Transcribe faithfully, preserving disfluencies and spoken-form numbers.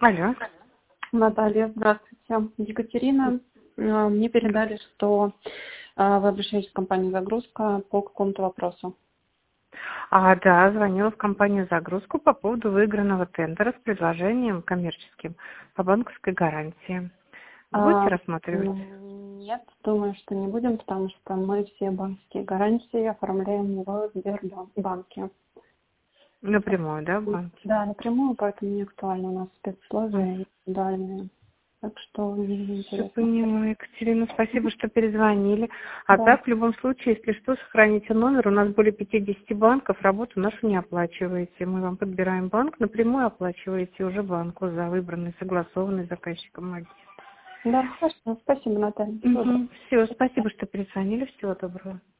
Алло. Наталья, здравствуйте. Екатерина, э, мне передали, что э, вы обращаетесь в компанию «Загрузка» по какому-то вопросу. А, да, звонила в компанию «Загрузку» по поводу выигранного тендера с предложением коммерческим по банковской гарантии. Будете А, рассматривать? м, Нет, думаю, что не будем, потому что мы все банковские гарантии оформляем в Сбербанке. Напрямую, да, в банке? Да, напрямую, поэтому не актуально у нас спецсловия индивидуальные. Так что не Все интересно. понимаю, Екатерина, спасибо, что перезвонили. А Да. так, в любом случае, если что, сохраните номер. У нас более пятидесяти банков, работу нашу не оплачиваете. Мы вам подбираем банк, напрямую оплачиваете уже банку за выбранный, согласованный заказчиком магазин. Да, хорошо. Спасибо, Наталья. Всего доброго. Угу. Все, спасибо, что перезвонили. Всего доброго.